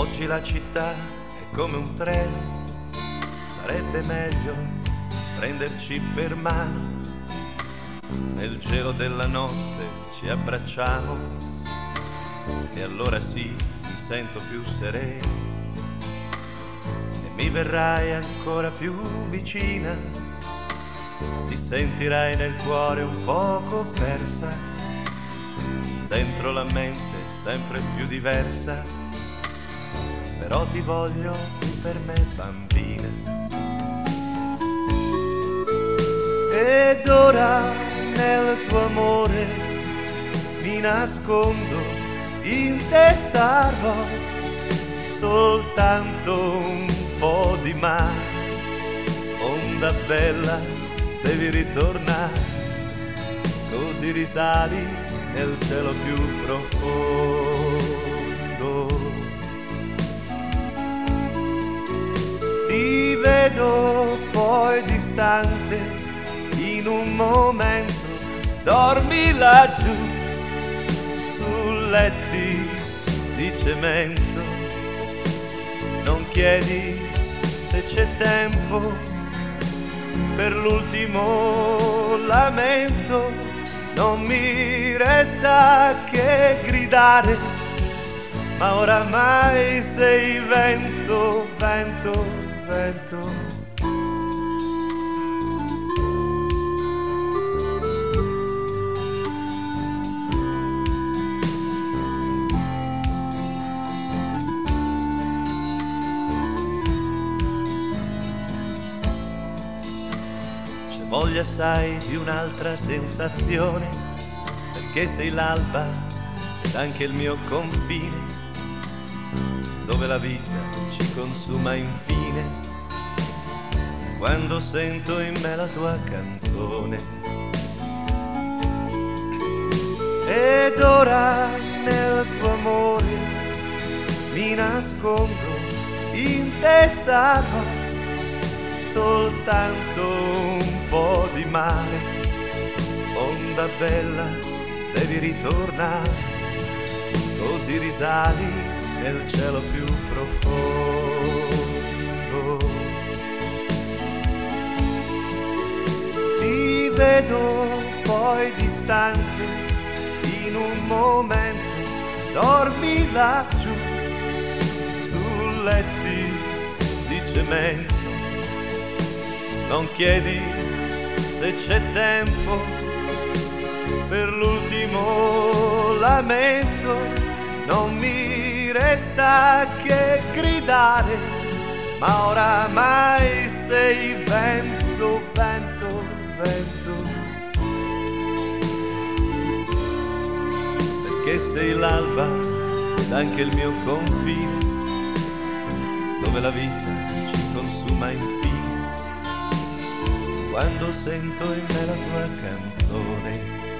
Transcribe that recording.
Oggi la città è come un treno, sarebbe meglio prenderci per mano. Nel gelo della notte ci abbracciamo e allora sì, mi sento più sereno e mi verrai ancora più vicina. Ti sentirai nel cuore un poco persa, dentro la mente sempre più diversa, però ti voglio qui per me bambina. Ed ora nel tuo amore mi nascondo, in te sarò soltanto un po' di mare. Onda bella, devi ritornare, così risali nel cielo più profondo. Ti vedo poi distante, in un momento dormi laggiù su letti di cemento. Non chiedi se c'è tempo per l'ultimo lamento, non mi resta che gridare, ma oramai sei vento, vento, vento. Voglia sai di un'altra sensazione, perché sei l'alba ed anche il mio confine, dove la vita ci consuma infine, quando sento in me la tua canzone. Ed ora nel tuo amore mi nascondo, in te sarò soltanto un po' di mare. Onda bella, devi ritornare, così risali nel cielo più profondo. Ti vedo poi distante, in un momento dormi laggiù su letti di cemento. Non chiedi se c'è tempo per l'ultimo lamento, non mi resta che gridare, ma oramai sei vento, vento, vento. Perché sei l'alba ed anche il mio confine, dove la vita ci consuma infine, quando sento in me la tua canzone.